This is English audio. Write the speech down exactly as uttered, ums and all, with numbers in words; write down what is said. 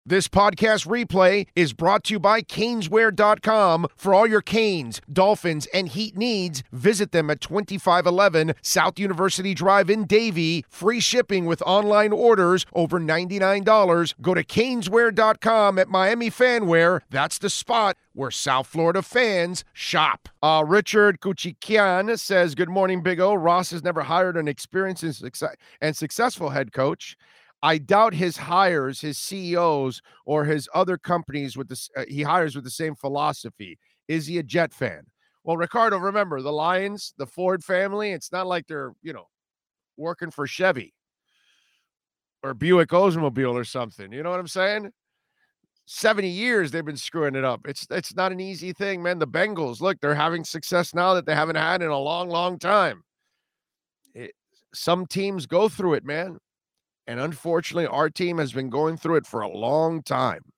This podcast replay is brought to you by Caneswear dot com. For all your Canes, Dolphins, and Heat needs, visit them at twenty-five eleven South University Drive in Davie. Free shipping with online orders over ninety-nine dollars. Go to Caneswear dot com at Miami Fanwear. That's the spot where South Florida fans shop. Uh, Richard Kuchikian says, good morning, Big O. Ross has never hired an experienced and, success- and successful head coach. I doubt his hires, his C E Os, or his other companies with this uh, he hires with the same philosophy. Is he a Jet fan? Well, Ricardo, remember the Lions, the Ford family. It's not like they're you know working for Chevy or Buick Oldsmobile or something. You know what I'm saying? seventy years they've been screwing it up. It's it's not an easy thing, man. The Bengals, look, they're having success now that they haven't had in a long, long time. It, some teams go through it, man. And unfortunately, our team has been going through it for a long time.